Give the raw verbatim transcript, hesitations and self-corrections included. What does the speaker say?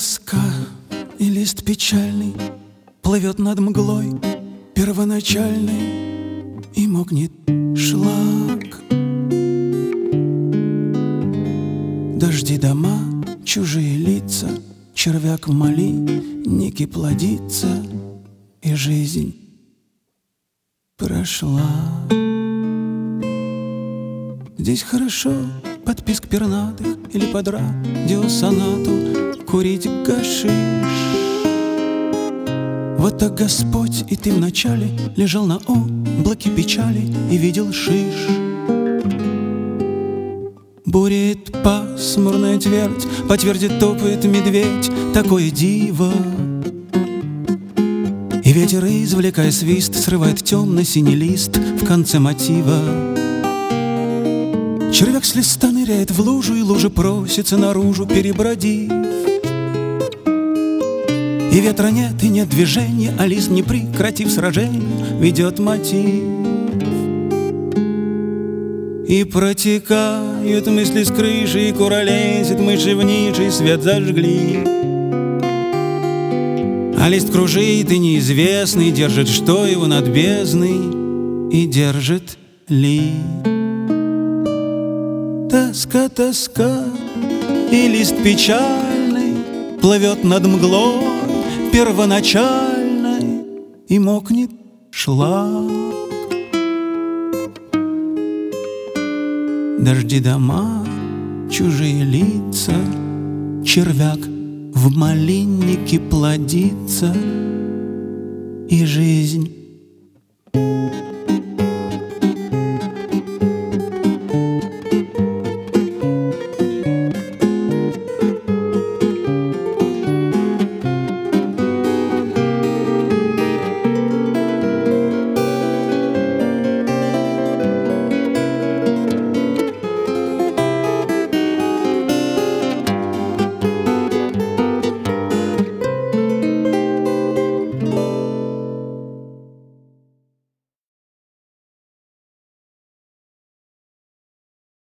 тоска, и лист печальный плывет над мглой первоначальной, и мокнет шлак. Дожди, дома, чужие лица, червяк в малиннике плодится, и жизнь прошла. Здесь хорошо под писк пернатых или под радиосонату курить гашиш. Вот так Господь и ты вначале лежал на облаке печали и видел шиш. Бурит пасмурная твердь, по тверди топает медведь, такое диво. И ветер, извлекая свист, срывает темно-синий лист в конце мотива. Червяк с листа ныряет в лужу, и лужа просится наружу, перебродив. И ветра нет, и нет движения, а лист, не прекратив сражение, ведет мотив. И протекают мысли с крыши, и куролесит мыши в нише, и свет зажгли. А лист кружит, и неизвестный держит, что его над бездной, и держит ли. Тоска, тоска, и лист печальный плывет над мглой первоначальной, и мокнет шлак. Дожди, дома, чужие лица, червяк в малиннике плодится, и жизнь